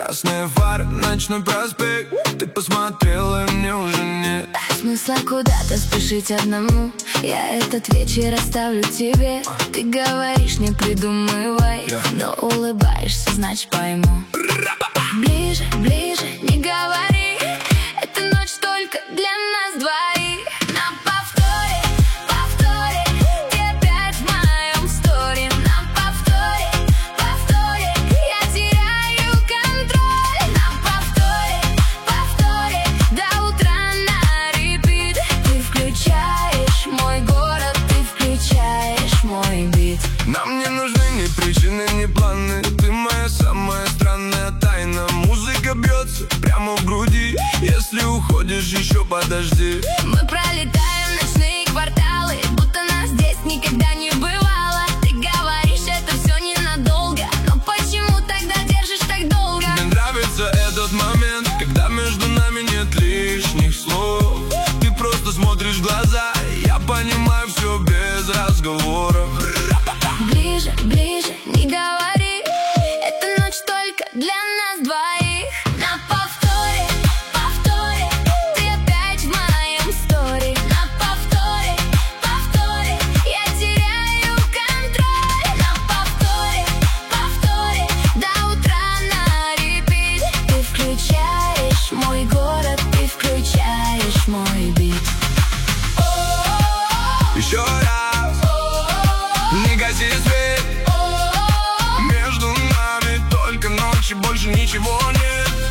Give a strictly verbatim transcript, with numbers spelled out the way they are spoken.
Красные фары, ночной проспект. Ты посмотрела, и мне уже нет смысла куда-то спешить одному. Я этот вечер оставлю тебе. Ты говоришь, не придумывай, yeah. Но улыбаешься, значит пойму. Ближе, ближе, не говори. Эта ночь только для нас двоих. На повторе, повторе, ты опять в моем сторе. На повторе, повторе, я теряю контроль. На повторе, повторе, до утра на репит. Ты включаешь мой город, ты включаешь мой бит. Нам не нужны ни причины, ни планы. Ты моя самая странная тайна. Музыка бьется прямо в груди. Если уходишь, еще подожди. Мы пролетаем ночные кварталы, будто нас здесь никогда не бывало. Ты говоришь, это все ненадолго, но почему тогда держишь так долго? Мне нравится этот момент, когда между нами нет лишних слов. Ты просто смотришь в глаза, я понимаю все без разговоров. Ближе, ближе, не говори. Эта ночь только для нас двоих. На повторе, повторе, ты опять в моем сторе. На повторе, повторе, я теряю контроль. На повторе, повторе, до утра на репит. Ты включаешь мой город, ты включаешь мой бит. Еще раз, не гаси свет. Между нами только ночь и больше ничего нет.